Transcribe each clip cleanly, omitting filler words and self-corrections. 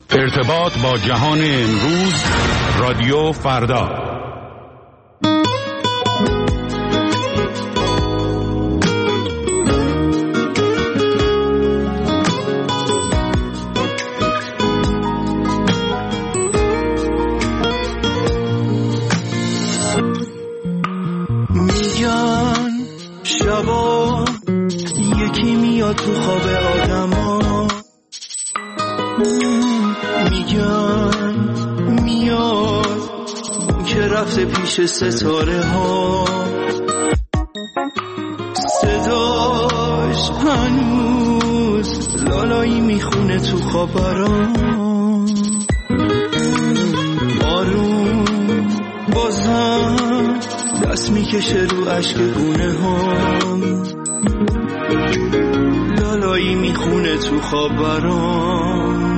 ارتباط با جهان امروز، رادیو فردا. میگن شبا یکی میاد تو خواب آدما، میگن میاد که رفته پیش ستاره ها، صداش هنوز لالایی میخونه تو خبران، آروم بازم دست میکشه رو عشق گونه هم، لالایی میخونه تو خبران.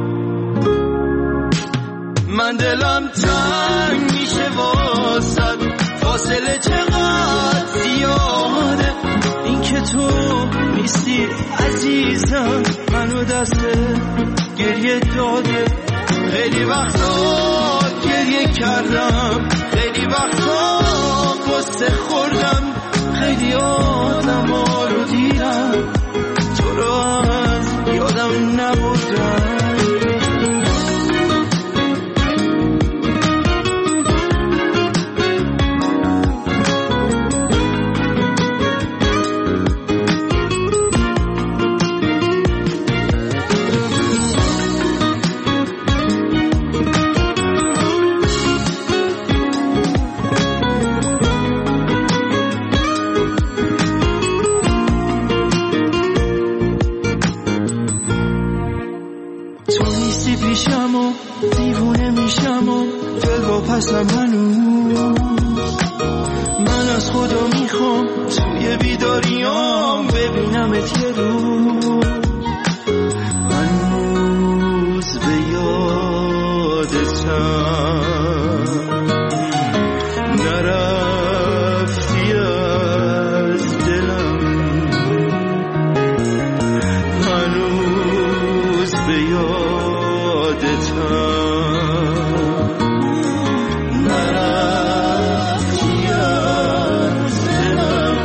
من دلم تنگ میشه واسد، فاصله چقدر زیاده، این که تو نیستی عزیزم منو دست گریه داده. خیلی وقتا گریه کردم، خیلی وقتا قصه خوردم، خیلی آدم ها رو دیدم تو رو از یادم نبردم. دیوونه میشم و دل واپسم هنوز، من از خدا میخوام توی بیداریام ببینمت یه روز، هنوز به یادتم نرفتی از دلم، هنوز به یادتم نرفتی از دلم.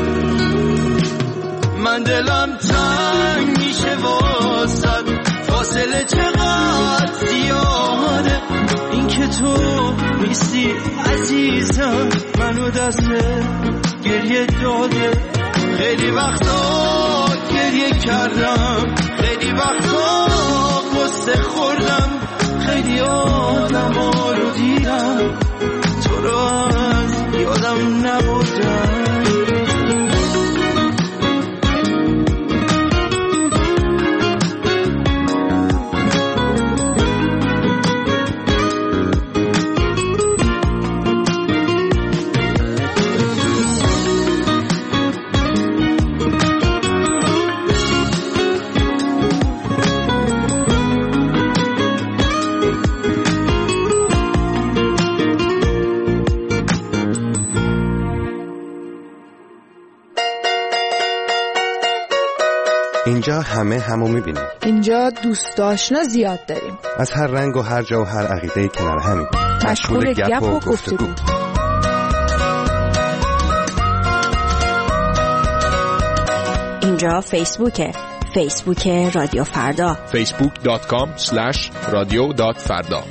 من دلم تنگ میشه واسد، فاصله چقدر زیاده، این که تو نیستی عزیزم منو دست گریه داده. خیلی وقتا گریه کردم، خیلی وقتا قصه خوردم، خیلی آدم ها رو دیدم تو رو از یادم نبردم. اینجا همه همو میبینیم، اینجا دوست آشنا زیاد داریم، از هر رنگ و هر جا و هر عقیده کنار همیم، مشغول گپ و گفتگو. اینجا فیسبوک رادیو فردا، facebook.com/radio.farda.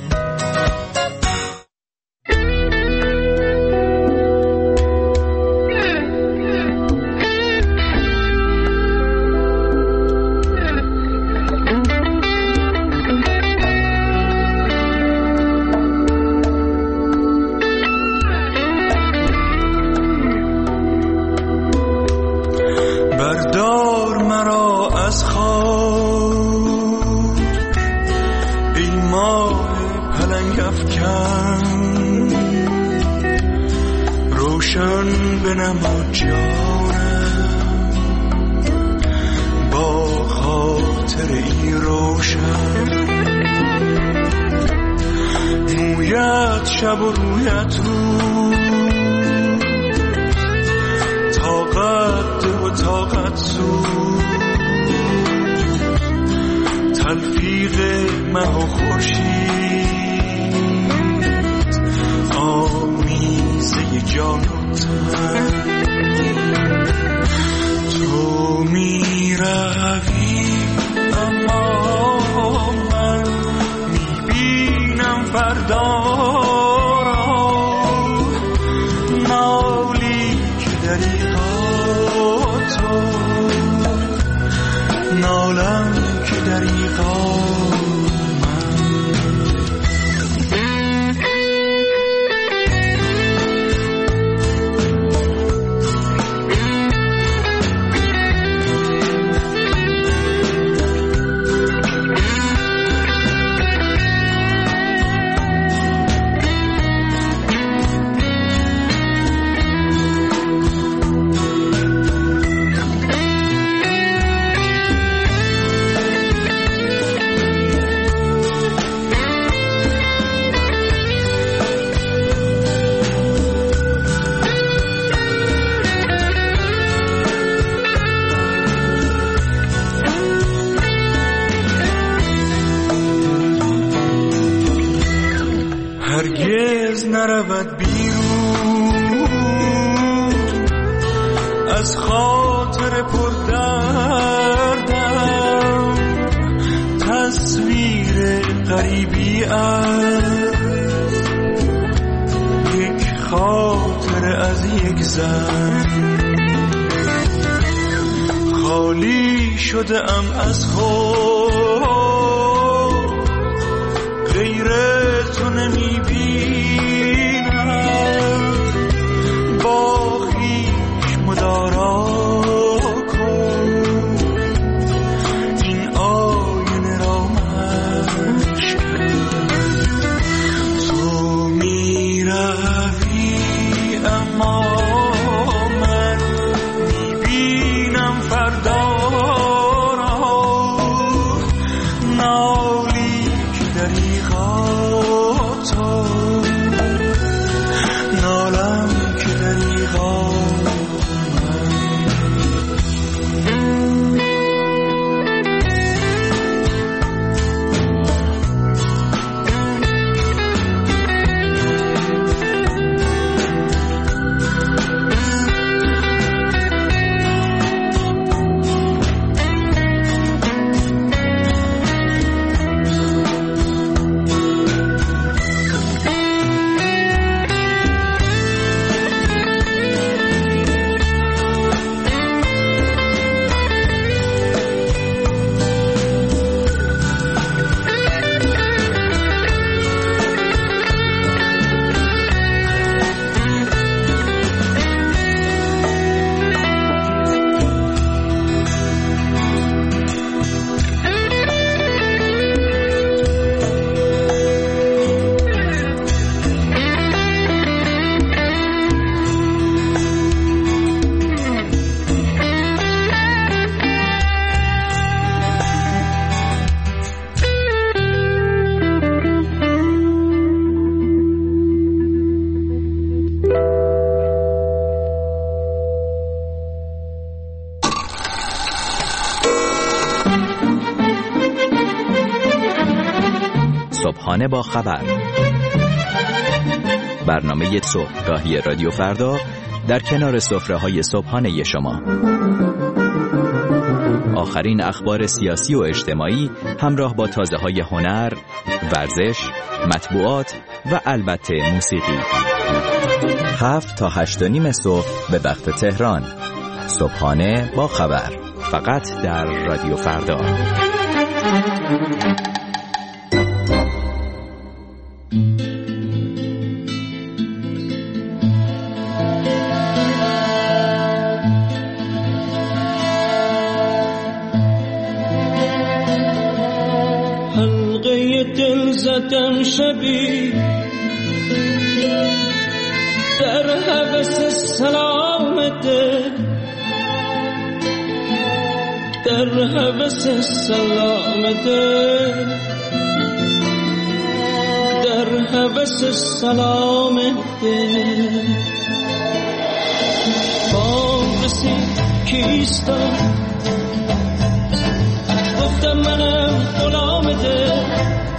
بردار مرا از خاک ای ماه پلنگ افکن، روشن بنما جانم با خاطر ای روشن، مویت شب و رویت رو طاقت و طاقت زود، تلفیق مه و خورشید آمیزه جان و تن تو می روی اما من می بینم فردا را نالی که دریغا تو نالم که دریغا هرگز نرود بیرون از خاطر پردردم تصویر غریبی است یک خاطر از یک زن خالی شده ام از خود غیر تو نمی بینم با خویش مدارا کن این آینه را مشکن تو می روی اما من می بینم فردا را نالی که دریغا تو نالم که دریغا صبحانه با خبر، برنامه صبحگاهی رادیو فردا در کنار سفره‌های صبحانه شما. آخرین اخبار سیاسی و اجتماعی همراه با تازه‌های هنر، ورزش، مطبوعات و البته موسیقی. 7 تا 8:30 صبح به وقت تهران. صبحانه با خبر، فقط در رادیو فردا. حلقه دل زدم شبی در هوس سلامته، در هوس سلامته، در هوس سلامته. بام رسید کیستم، گفتم منم غلامته،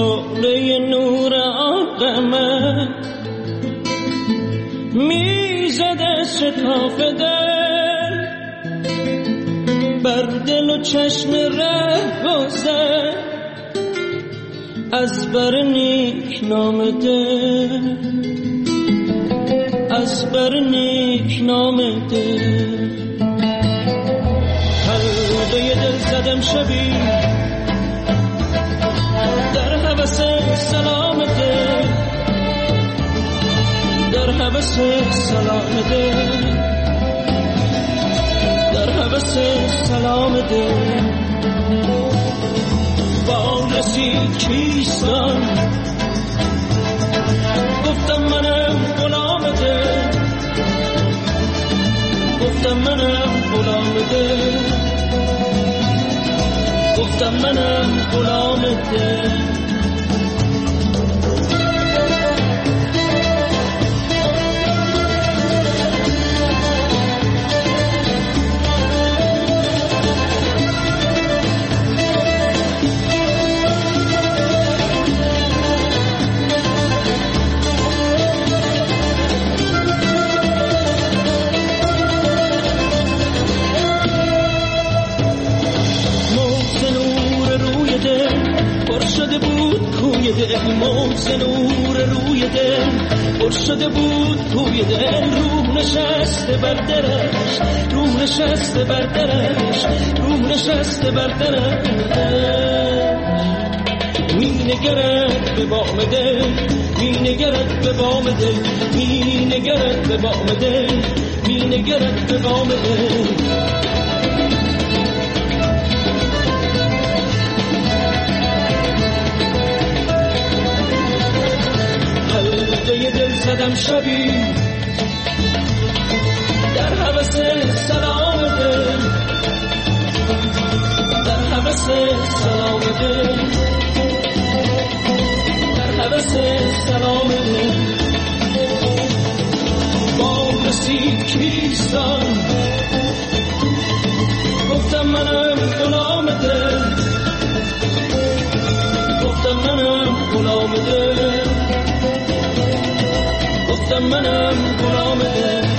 شعله نور آقمه میزده شتاف دل بر دل و چشم ره گذر از بر نیک نام دل از بر نیک نام دل حلقه دل زدم شبی در هوس سلام دل در هوس سلام دل در هوس سلام دل با رسید کیستان گفتم منم غلام دل گفتم منم غلام دل گفتم منم غلام دل موج نور روی دل پر شده بود توی دل روح نشسته بر درش روح نشسته بر درش روح نشسته بر درش می نگرد به بام دل می نگرد به بام دل می نگرد به بام دل می نگرد به بام دل دل زدم شبی در هوس سلام دل در هوس سلام دل در هوس سلام دل با رسید کیستان گفتم منم غلام دل گفتم منم غلام دل گفتم منم غلام دل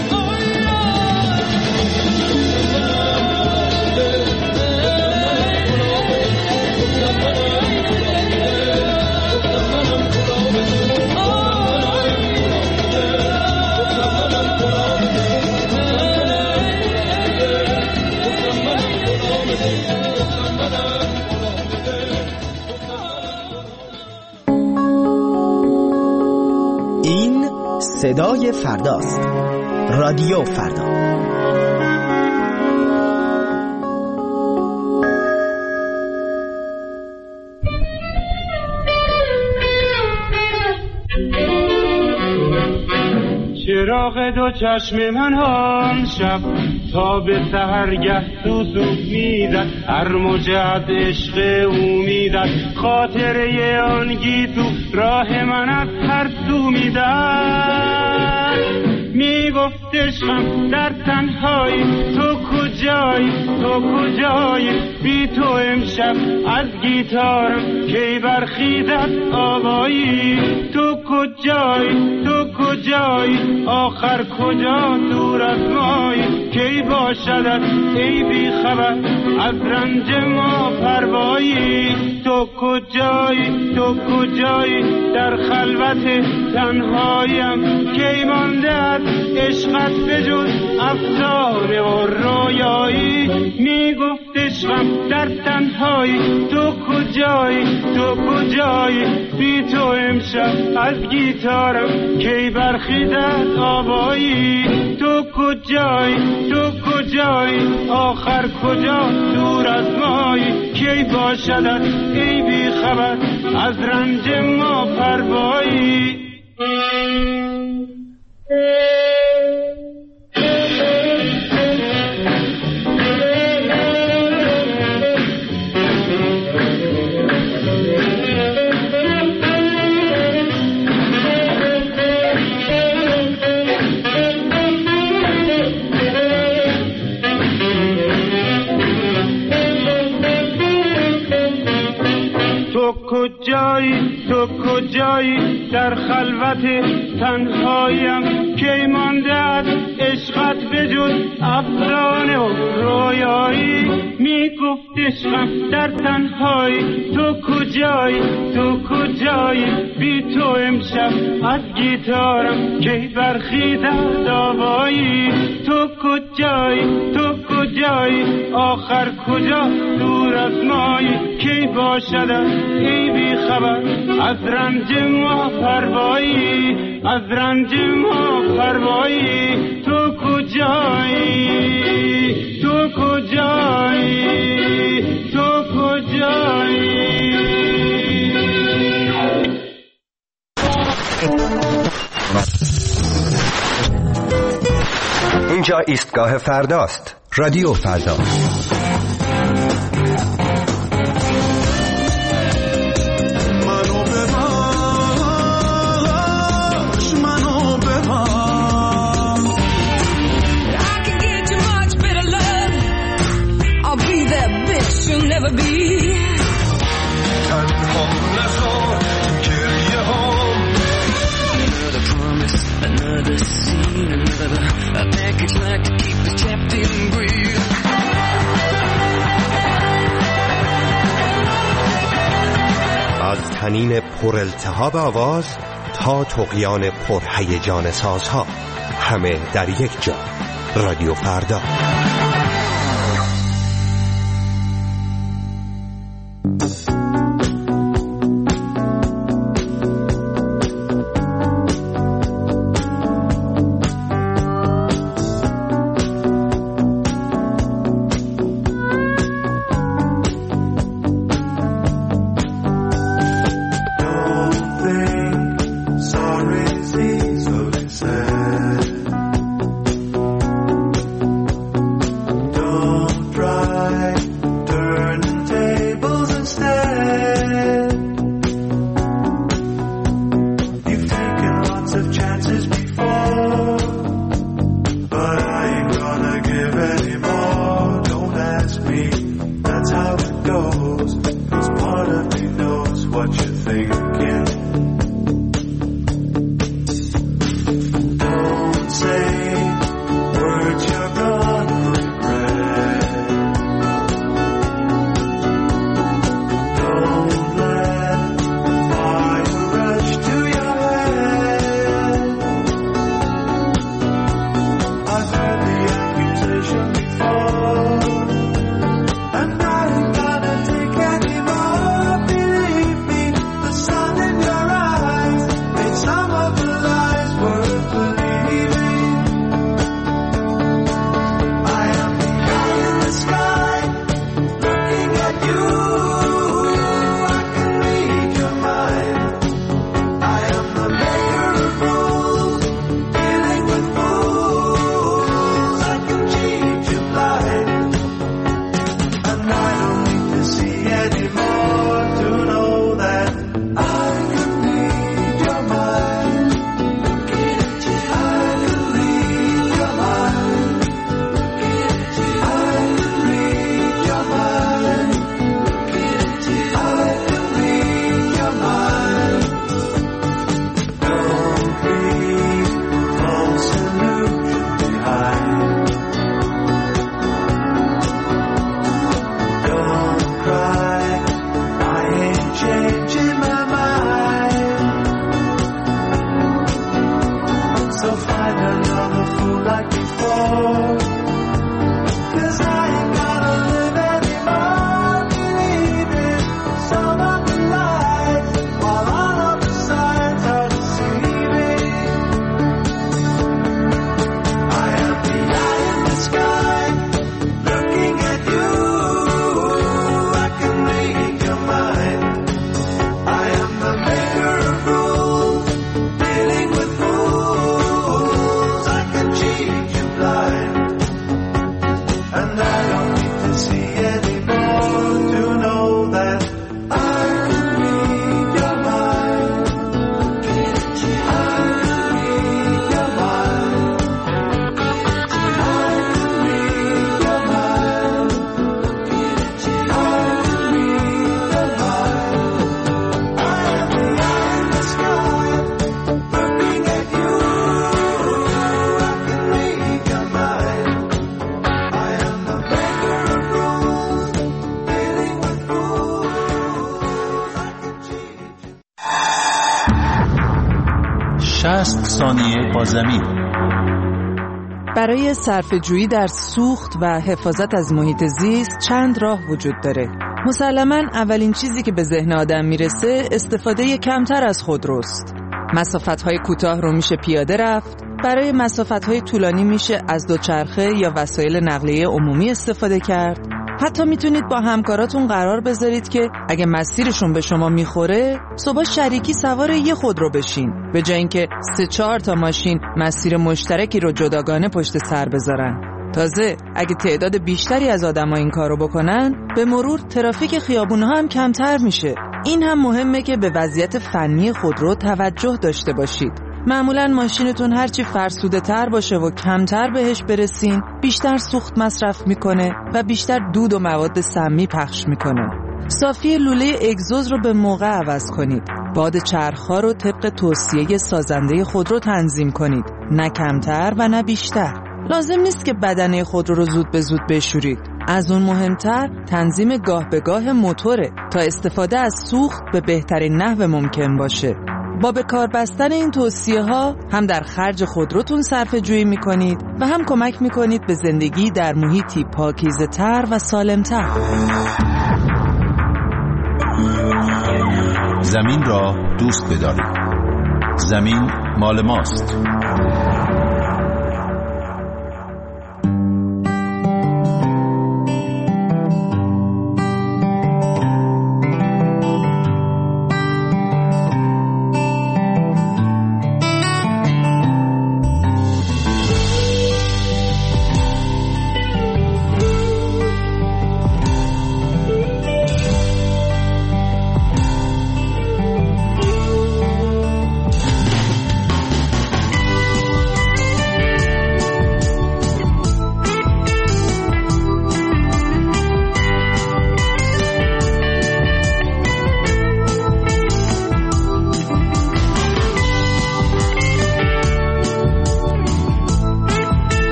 صدای فرداست. رادیو فردا. چراغ دو چشم من آن شب تا به سحرگه سوسو میزد هر موجت عشق او میزد خاطره آن گیسو راه من از هر سو میزد میگفت عشقم در تنهایی تو کجایی تو کجایی بی تو امشب از گیتارم کی برخیزد آوایی تو کجایی تو کجایی آخر کجا دور از مایی کی باشدت ای بی خبر از رنج ما پروایی تو کجایی تو کجایی در خلوت تنهایم کی مانده از عشقت بجز افسانه و رویایی میگفت عشقم در تنهایی تو کجایی تو کجایی بی تو امشب از گیتارم کی برخیزد آوایی تو کجایی تو کجایی آخر کجا دور از مایی کی باشدت ای بی خبر از رنج ما پروایی کجایی تو کجایی در خلوت تنهایم کی مانده از عشقت بجز افسانه و رویایی میگفت عشقم در تنهایی تو کجایی تو کجایی بی تو امشب از گیتارم کی برخیزد آوایی تو کجایی تو کجایی آخر کجا دور از مایی کی باشد ای بی خبر از رنج ما پروایی از رنج ما پروایی تو کجایی تو کجایی تو کجایی اینجا ایستگاه فرداست. رادیو فردا. از طنین پر التهاب آواز تا طغیان پر هیجان سازها، همه در یک جا. رادیو فردا. ثانیه با زمین. برای صرفه‌جویی در سوخت و حفاظت از محیط زیست چند راه وجود داره. مسلماً اولین چیزی که به ذهن آدم میرسه استفاده کمتر از خودروست. مسافت‌های کوتاه رو میشه پیاده رفت، برای مسافت‌های طولانی میشه از دوچرخه یا وسایل نقلیه عمومی استفاده کرد. حتی میتونید با همکاراتون قرار بذارید که اگه مسیرشون به شما میخوره صبح شریکی سوار یه خودرو بشین، به جای اینکه 3-4 تا ماشین مسیر مشترکی رو جداگانه پشت سر بذارن. تازه اگه تعداد بیشتری از آدم‌ها این کارو بکنن، به مرور ترافیک خیابون‌ها هم کمتر میشه. این هم مهمه که به وضعیت فنی خودرو توجه داشته باشید. معمولاً ماشینتون هرچی فرسوده تر باشه و کمتر بهش برسین، بیشتر سوخت مصرف میکنه و بیشتر دود و مواد سمی پخش میکنه. صافی لوله اگزوز رو به موقع عوض کنید. باد چرخ‌ها رو طبق توصیه سازنده خودرو تنظیم کنید، نه کمتر و نه بیشتر. لازم نیست که بدنه خودرو رو زود به زود بشورید. از اون مهمتر تنظیم گاه به گاه موتوره تا استفاده از سوخت به بهترین نحو ممکن باشه. با به کار بستن این توصیه ها هم در خرج خودروتون صرفه جویی میکنید و هم کمک میکنید به زندگی در محیطی پاکیزه تر و سالم تر. زمین را دوست بدارید. زمین مال ماست.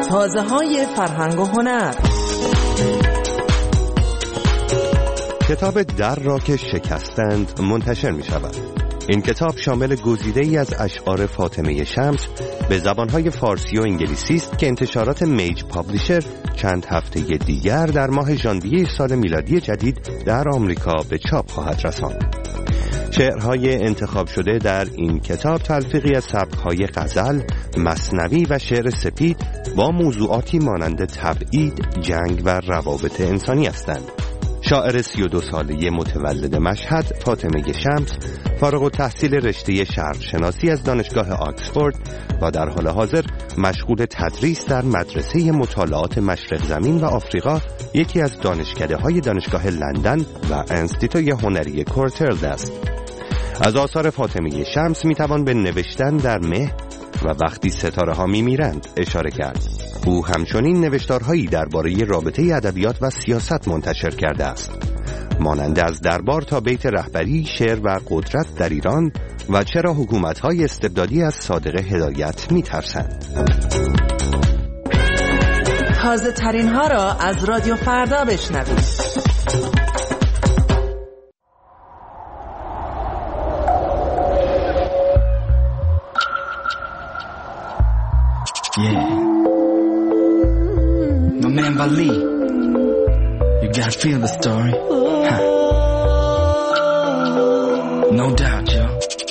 تازه‌های فرهنگ و هنر. کتاب در را که شکستند منتشر می شود. این کتاب شامل گزیده‌ای از اشعار فاطمه شمس به زبانهای فارسی و انگلیسی است که انتشارات میج پابلیشر چند هفته دیگر در ماه ژانویه سال میلادی جدید در آمریکا به چاپ خواهد رساند. شعرهای انتخاب شده در این کتاب تلفیقی از سبک‌های غزل، مثنوی و شعر سپید با موضوعاتی مانند تبعید، جنگ و روابط انسانی هستند. شاعر 32 ساله متولد مشهد فاطمه شمس فارغ التحصیل رشته شرقشناسی از دانشگاه آکسفورد و در حال حاضر مشغول تدریس در مدرسه مطالعات مشرق زمین و آفریقا، یکی از دانشکده‌های دانشگاه لندن و انستیتوی هنری کورتلد است. از آثار فاطمه شمس میتوان به نوشتن در مه و وقتی ستاره ها میمیرند اشاره کرد. او همچنین نوشتارهایی درباره رابطه ادبیات و سیاست منتشر کرده است، مانند از دربار تا بیت رهبری، شعر و قدرت در ایران و چرا حکومت‌های استبدادی از صادق هدایت می‌ترسند. تازه ترین ها را از رادیو فردا بشنوید. Yeah, my man Vali, you gotta feel the story, huh? No doubt, yo.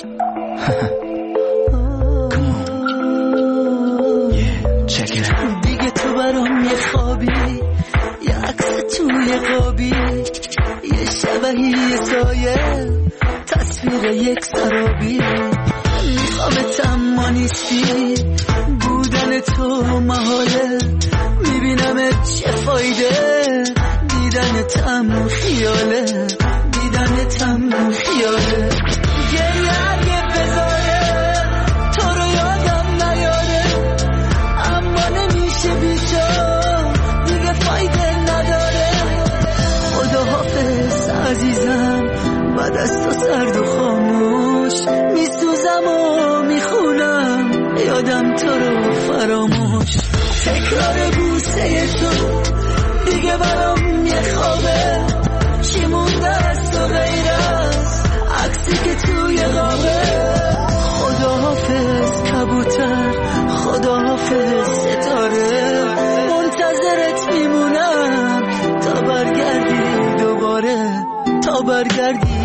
Come on, yeah, check it out. دیگه تو برام یه خوابی، یه عکس توی قابی، یه شبهی یه سایه، تصویر یک سرابی. میخوامت اما نیستی، بودن تو محاله، میبینم چه فایده، دیدنتم خیاله، دیدنتم خیاله. گریه اگه بذاره تو رو یادم نیاره، اما نمیشه بی تو، دیگه فایده نداره. خدا حافظ عزیزم، بعد از تو سرد و خاموش میسوزم و میخونم، یادم تو رو فراموش. تکرار بوسه تو دیگه برام یه خوابه، چی مونده از تو غیر از عکسی که توی قابه. خدا حافظ کبوتر، خدا حافظ ستاره، منتظرت میمونم تا برگردی دوباره، تا برگردی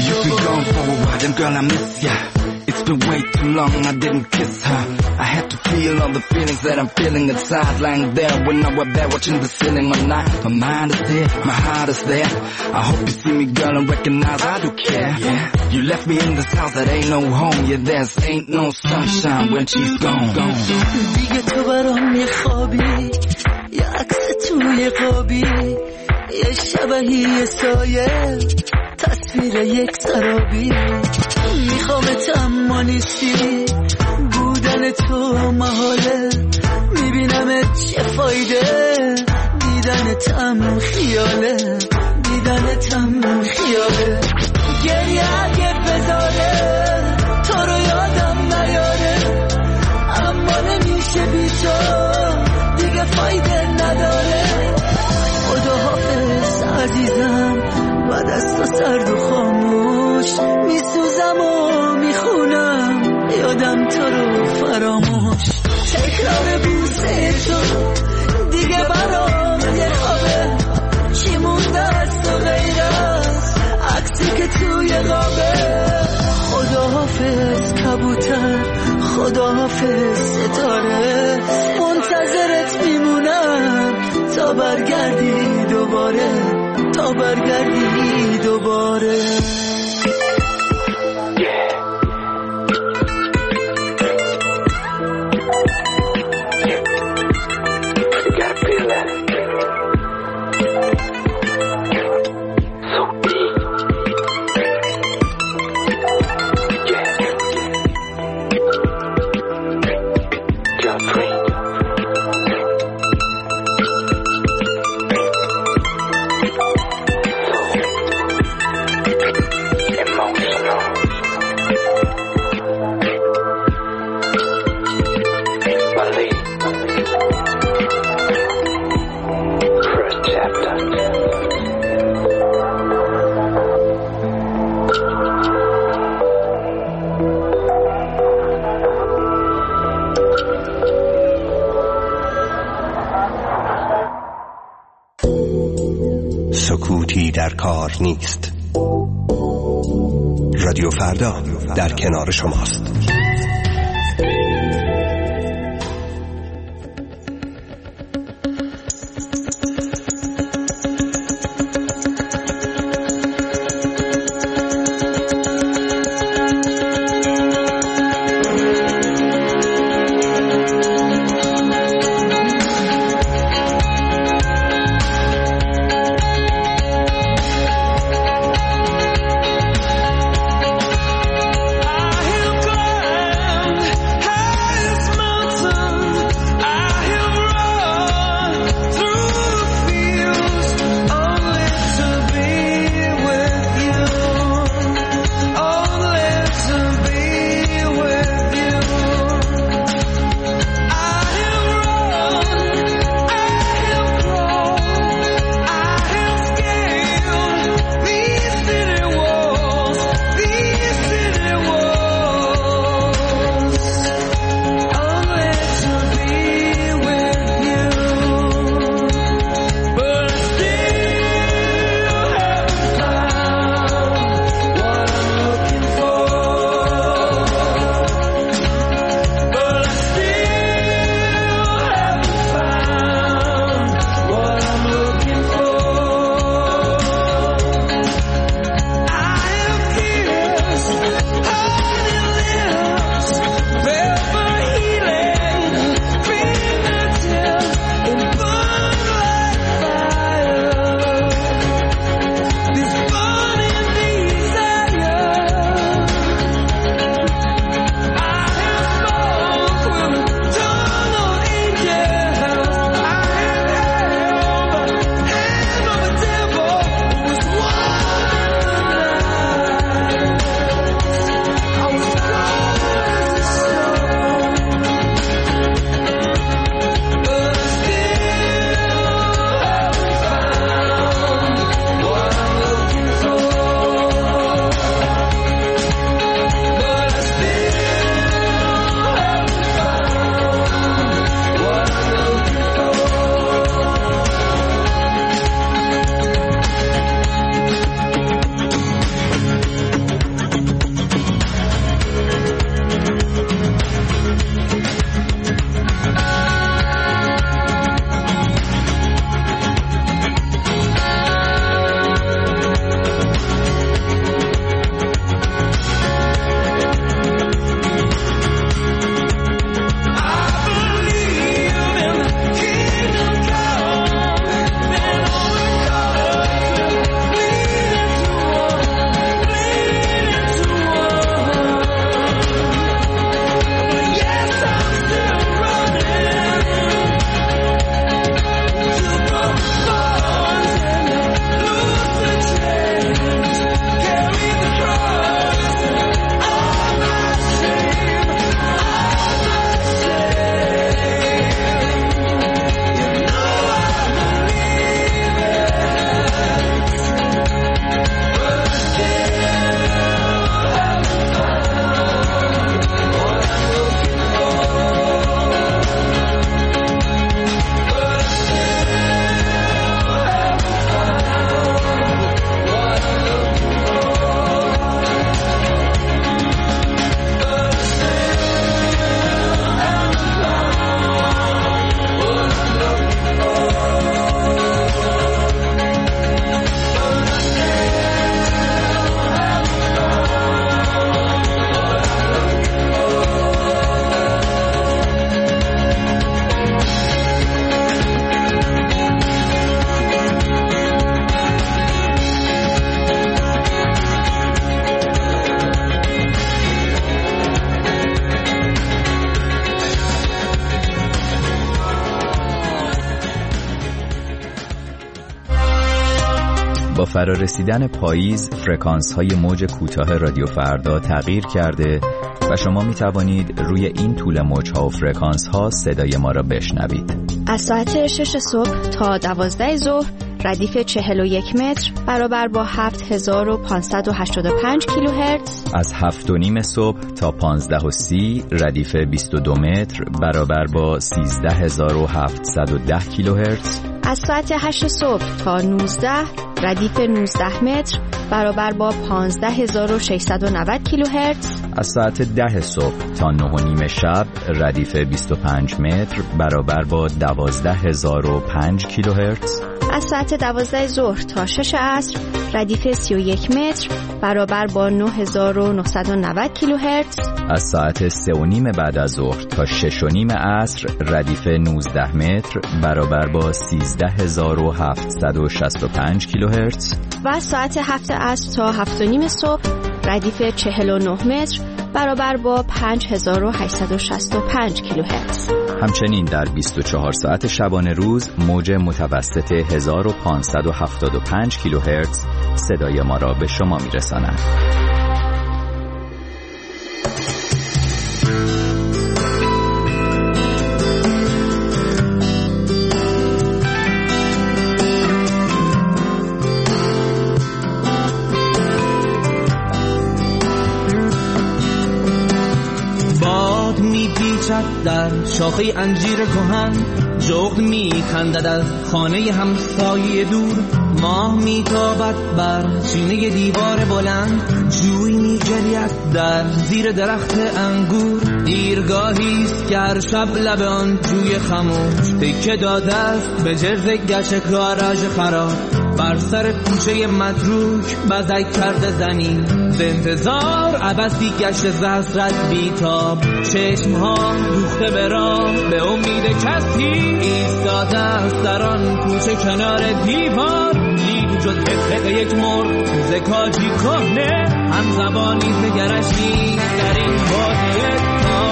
دوباره. It's been way too long, I didn't kiss her. I had to feel all the feelings that I'm feeling inside, lying there when I was there watching the ceiling all night. My mind is there, my heart is there. I hope you see me, girl, and recognize I do care. Yeah, you left me in this house that ain't no home. Yeah, there's ain't no sunshine when she's gone. دیگه تو برام یه خوابی، یه عکس توی قابی، یه شبهی یه سایه، تصویر یک سرابی. میخوامت اما نیستی، بودن تو محاله، میبینم چه فایده، دیدنتم خیاله، دیدنتم خیاله. گریه اگه بذاره تو رو یادم نیاره، اما نمیشه بی تو، دیگه فایده نداره. خدا حافظ عزیزم، بعد از تو سرد و خاموش میسوزم و میخونم، یادم تو رو فراموش. تکرار بوسه تو دیگه برام یه خوابه، چی مونده از تو غیر از عکسی که توی قابه. خدا حافظ کبوتر، خدا حافظ ستاره، منتظرت میمونم تا برگردی دوباره، تا برگردی دوباره. سکوتی در کار نیست. رادیو فردا در کنار شماست. با فرارسیدن پاییز فرکانس‌های موج کوتاه رادیو فردا تغییر کرده و شما می توانید روی این طول موج‌ها و فرکانس‌ها صدای ما را بشنوید. از ساعت 6 صبح تا 12 ظهر ردیف 41 متر برابر با 7585 کیلوهرتز. از 7:30 صبح تا 15:30 ردیف 22 متر برابر با 13710 کیلوهرتز. از ساعت 8 صبح تا 19 ردیف 19 متر برابر با 15690 کیلوهرتز. از ساعت 10 صبح تا 9:30 شب ردیف 25 متر برابر با 12005 کیلوهرتز. از ساعت 12 ظهر تا 6 عصر ردیف 31 متر برابر با 9990 کیلوهرتز. از ساعت 3:30 بعد از ظهر تا 6:30 عصر ردیف 19 متر برابر با 13765 کیلوهرتز. و از ساعت 7 عصر تا 7:30 صبح ردیف 49 متر برابر با 5865 کیلوهرتز. همچنین در 24 ساعت شبانه روز موج متوسط 1575 کیلوهرتز صدای ما را به شما میرساند. در شاخه انجیر کهن جغد می‌خندد از خانه همسایه دور. ماه میتابد بر چینه دیوار بلند، جوی می‌جرید در زیر درخت انگور. دیرگاهیست که هر شب لب آن جوی خموش تکه داده است به جرز گشت گاراژ خراب. بر سر کوچه متروک بزک کرده زنی ز انتظار عبثی گشت زحسرت بیتاب. چشمها دوخته به راه به امید کسی ایستاده است در آن کوچه کنار دیوار. دید جز قطعه یک مرغ ز کاجی کهنه، هم زبانی دگرش نیست در این بادیه.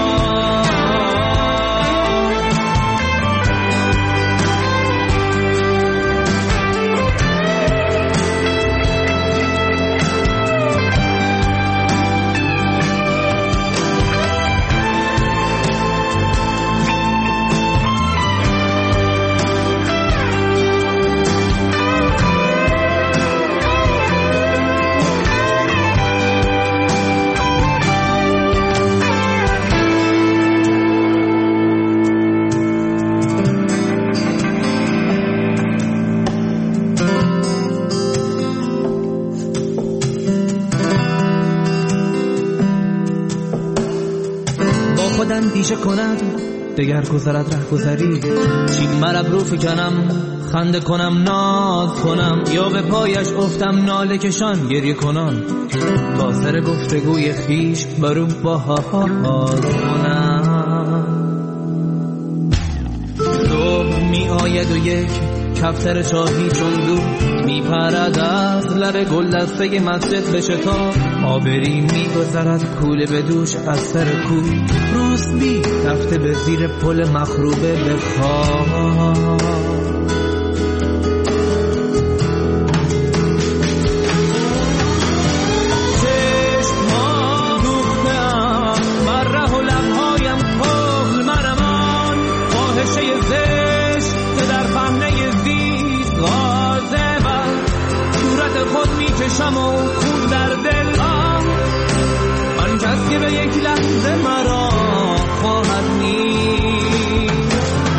اندیشه کند دگر گذرد ره گذری. چین مرب رو فکنم خنده کنم ناز کنم، یا به پایش افتم ناله کشان گریه کنم. با سر گفتگوی خیش برو باز کنم. صبح می آید و یک کفتر چاهی چون دود می پرد از لب گلدسته مسجد به شتاب. آبری می گذرد کوله به دوش از سر کوی. روسبی رفته به زیر پل مخروبه به خواب. چشم‌ها دوخته‌ام بر ره و لب‌هایم کهل مرمان. فاحشه زشت که در پهنه زیست غاضبم. صورت خود می‌کشم و خون در دلم. آن کس که به یک لحظه مرا خواهد نیست.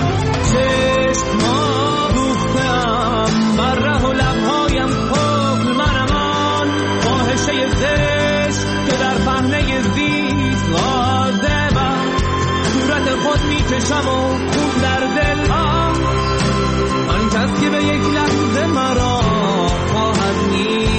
چشم‌ها دوخته‌ام بر ره و لب‌هایم کهل مرمان. فاحشه زشت که در پهنه زیست غاضبم. صورت خود می‌کشم و خون در دلم. آن کس که به یک لحظه مرا خواهد نیست.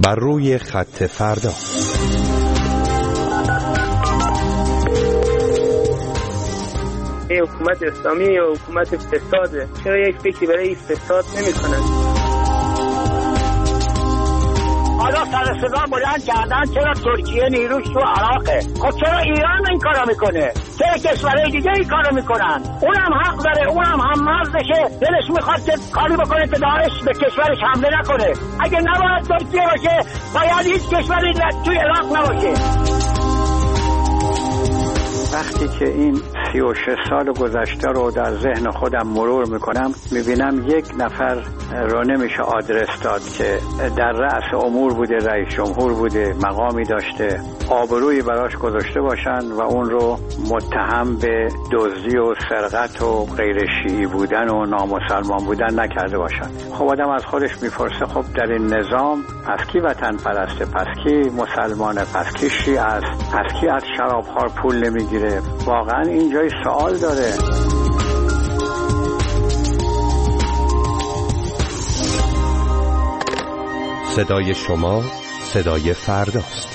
بر روی خط فردا. حکومت اسلامی یا حکومت فساده، چرا یک فکری برای فساد نمی‌کنن؟ حالا سر صدا بلند کردن چرا ترکیه نیروش تو عراقه؟ خب چرا ایران این کارو میکنه؟ چرا کشورهای دیگه این کارو میکنن؟ اونم حق داره، اونم هم مردشه، دلش میخواد که کاری بکنه که داعش به کشورش حمله نکنه. اگه نباید ترکیه باشه، باید هیچ کشوری توی عراق نباشه. وقتی که این 36 سال گذشته رو در ذهن خودم مرور میکنم، میبینم یک نفر رو نمیشه آدرس داد که در رأس امور بوده، رئیس جمهور بوده، مقامی داشته، آبرویی براش گذاشته باشن و اون رو متهم به دزدی و سرقت و غیر شیعی بودن و نامسلمان بودن نکرده باشن. خب آدم از خودش میپرسه خب در این نظام پس کی وطن پرسته، پس کی مسلمانه، پس کی شیعه است، پس کی از شرابخوار پول نمیگیره؟ واقعا این جای سوال داره. صدای شما صدای فرداست.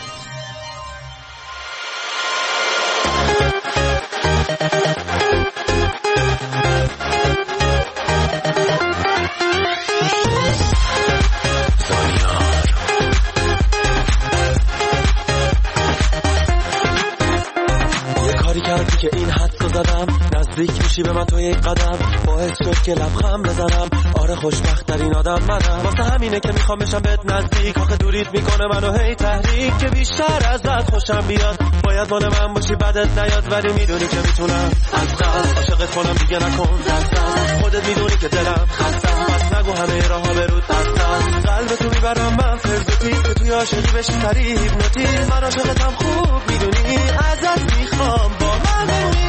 که این حدسو زدم نزدیک میشی به من تو یک قدم، باعث شد که لبخند بزنم. آره خوشبخت ترین آدم منم، واسه همینه که میخوام بشم بهت نزدیک. آخه دوریت میکنه منو هی تحریک، که بیشتر ازت خوشم بیاد. باید مال من باشی بدت نیاد، ولی میدونی که میتونم از قلب عاشقت کنم، دیگه نکن دستم. خودت میدونی که دلم خستم، پس نگو همه راهها برود بستم. قلبتو میبرم من فردوتی، که توی عاشقی بشی سریع هیپنوتیزم. من عاشقتم خوب میدونی، ازت میخوام با من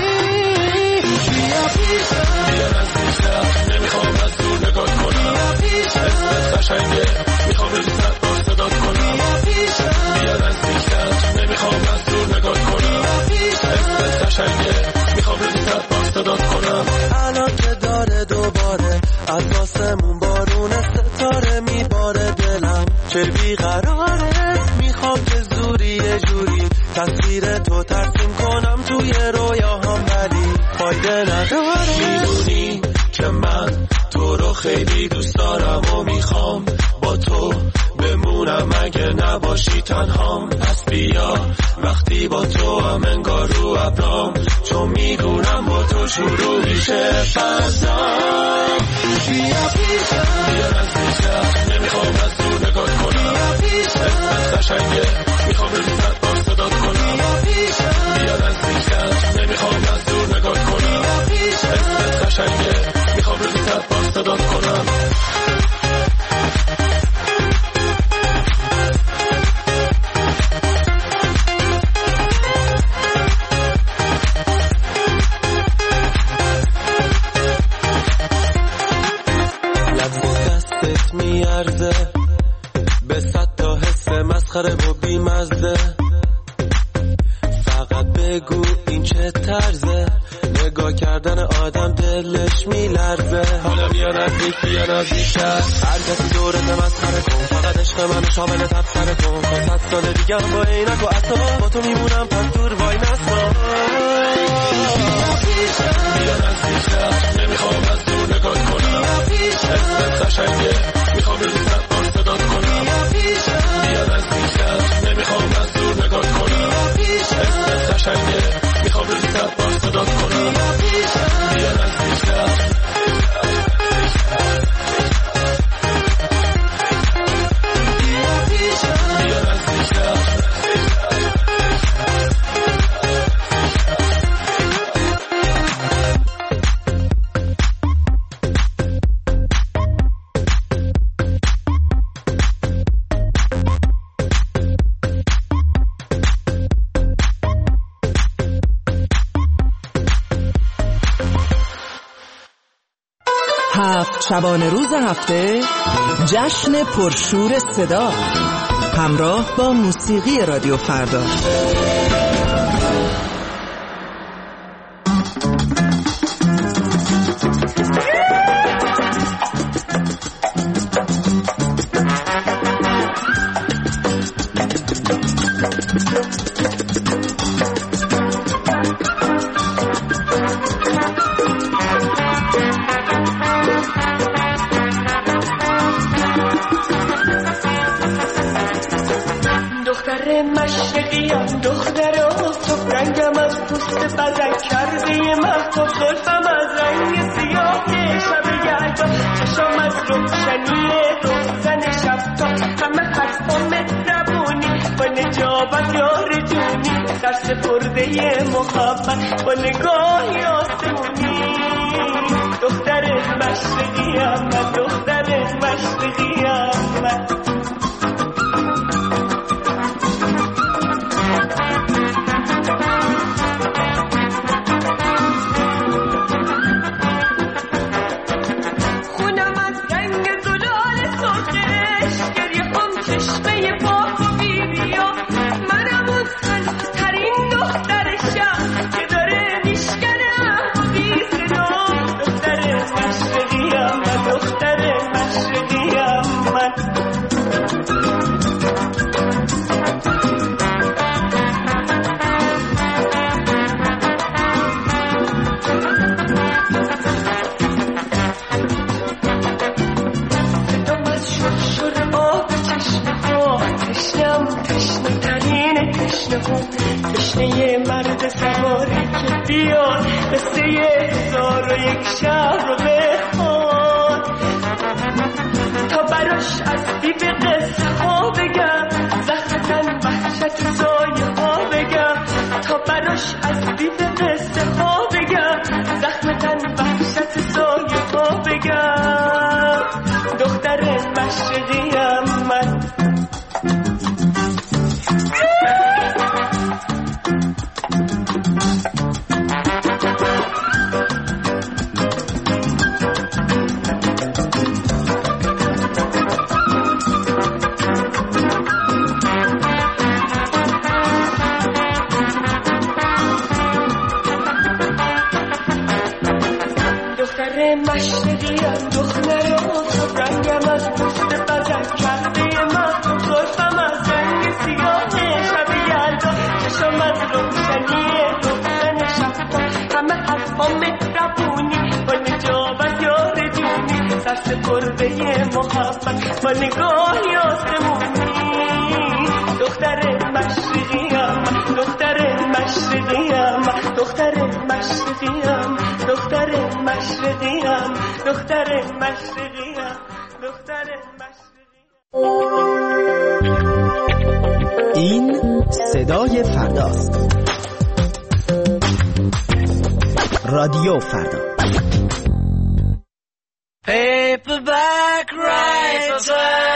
بیا پیشم، بیا نزدیکتر، نمیخوام از دور نگاه کنم. بیا پیشم، اسمت قشنگه، میخوام روزی 100 بار صدات کنم. بیا پیشم، بیا نزدیکتر، نمیخوام از دور نگاه کنم. بیا پیشم، اسمت قشنگه، میخوام روزی 100 بار صدات کنم. الان که داره دوباره از آسمون بارون ستاره میباره، دلم چه بیقراره. میخوام که زوری یه جوری تصویر تو ترسیم کنم توی رویاهام، ولی فایده نداره. میدونی که من تو رو خیلی دوست دارم و میخوام با تو بمونم اگه نباشی تنهام. پس بیا وقتی با تو هم انگار رو ابرام، چون میدونم با تو شروع میشه فضام. بیا پیشم، بیا نزدیکتر، نمیخوام از دور نگاه کنم. بیا پیشم، اسمت قشنگه، میخوام روزی 100 بار صدات کنم. بیا پیشم، بیا نزدیکتر، نمیخوام از دور نگاه کنم. بیا پیشم، اسمت قشنگه، میخوام روزی 100 بار صدات کنم. میارزه به 100 تا حس مسخره و بیمزه. فقط بگو این چه طرزه، نگاه کردن آدم دلش میلرزه. حالا بیا نزدیک، بیا نزدیکتر، هر کسی دورت مسخره کن. فقط عشق منو شامل تبصره کن. 100 سال دیگه هم با عینک و عصا با تو میمونم، پس دور وای نسا. بیا نزدیکتر، نمیخوام از دور نگاه کنم. اسمت قشنگه، میخوام روزی 100 بار صدات کنم. بیا نزدیکتر، نمیخوام از دور نگاه کنم. اسمت قشنگه، میخوام روزی 100 بار صدات کنم. بیا نزدیکتر. شبانه روز هفته جشن پرشور صدا همراه با موسیقی رادیو فردا. دختر مشرقیم دختر آفتاب رنگم از پوست بدن کرده مهتاب زلفم از رنگ سیاه شب یلدا چشم از روشنی روزن شب تا همه حرفام مهربونی با نجابت یار جونی در سپرده محبت با نگاهی آسمونی دختر مشرقیم من دختر مشرقیم من تشنه مرد سواری که بیاد قصه 1001 شب رو بخواد تا براش از دیب قصه ها بگم زخمتن وحشت سایه ها بگم تا براش از دیب قصه ها بگم زخمتن وحشت سایه ها بگم دختر مشرقیم من مشرقیم دختر آفتاب رنگم از پوست بدن کرده مهتاب زلفم از رنگ سیاه شب یلدا چشم از روشنی روزن شب تا همه حرفام مهربونی با نجابت یار جونی سر سپرده محبت با نگاهی آسمونی دختر مشرقیم دختر مشرقیم دختر مشرقیم دختر مشرقیم دختر مشرقیم دختر مشرقیم این صدای فرداست. رادیو فردا. Paperback writer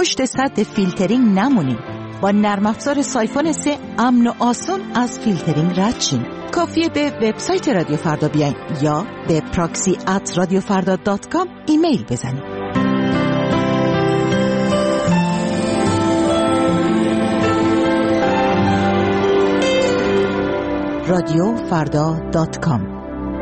پشت سد فیلترینگ نمونین. با نرم افزار سایفون 3 امن و آسون از فیلترینگ رد شین. کافیه به وبسایت رادیو فردا بیاین یا به proxy@radiofarda.com ایمیل بزنید. radiofarda.com.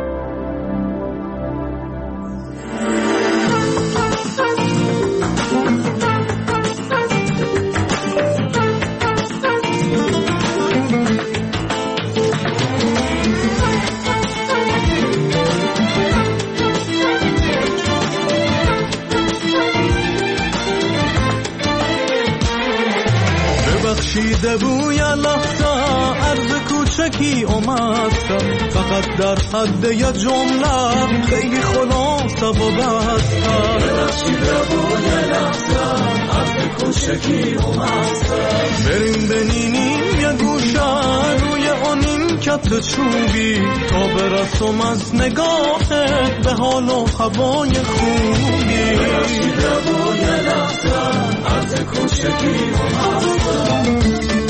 بخشیده بوی لحظه عرض کوچکی اومدم، فقط در حد یه جمله خیلی خلاصه و بستم. بخشیده بوی لحظه عرض کوچکی اومدم، بریم بنینیم یه گوشه روی آنین کت چوبی تا برسم از نگاهت به حال و هوای خوبی. بخشیده بوی لحظه عرض کوچکی اومدم.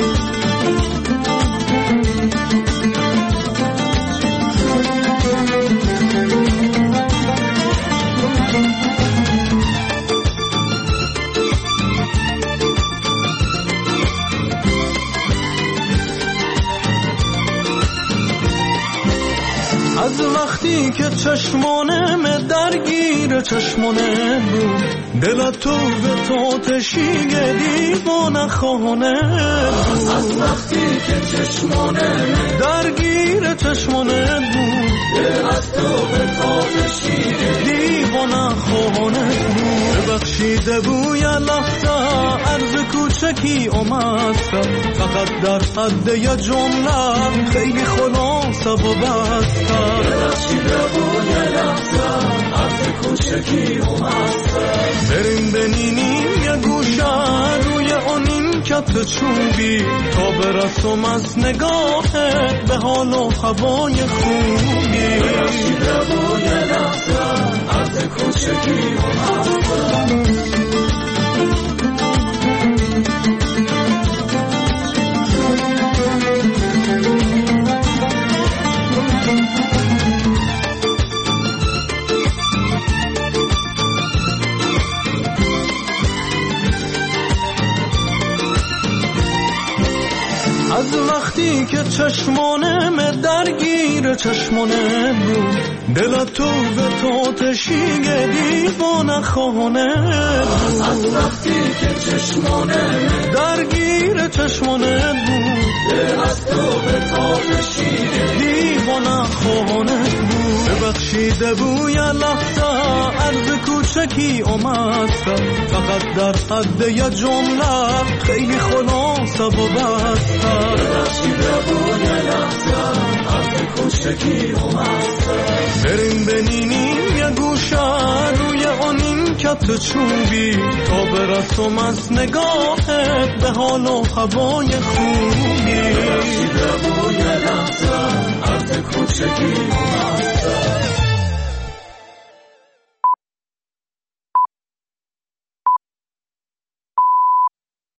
از وقتی که چشمانم درگیر چشمانه بود، دل تو به تو تشیگه دیوانه خانه بود. از وقتی که چشمانم درگیر چشمانه بود، دل از تو به تو تشیگه دیوانه خانه بود. ببخشیده بوی لحظه عرض کوچکی اومدم، فقط در حد یه جمله خیلی خلاصه و بستم. ببخشیده بوی لحظه عرض کوچکی اومدم، بریم بنینیم یه گوشه روی آنین کت چوبی تا برسم از نگاهت به حال و هوای خوبی. ببخشیده بوی لحظه عرض کوچکی اومدم. از وقتی که چشمانم درگیر چشمانه بود، دل تو به تو تشیگه دیوانه خانه بود. از وقتی که چشمانم درگیر چشمانه بود، دل از تو به تو تشیگه دیوانه خانه بود. ببخشیده بوی لحظه عرض کوچکی اومدم، فقط در حد یه جمله خیلی خلاصه و بستم. ببخشیده بوی لحظه عرض کوچکی اومدم، بریم بنینیم یه گوشه روی آنین کت چوبی تا برسم از نگاهت به حال و هوای خوبی. ببخشیده بوی لحظه عرض کوچکی اومدم.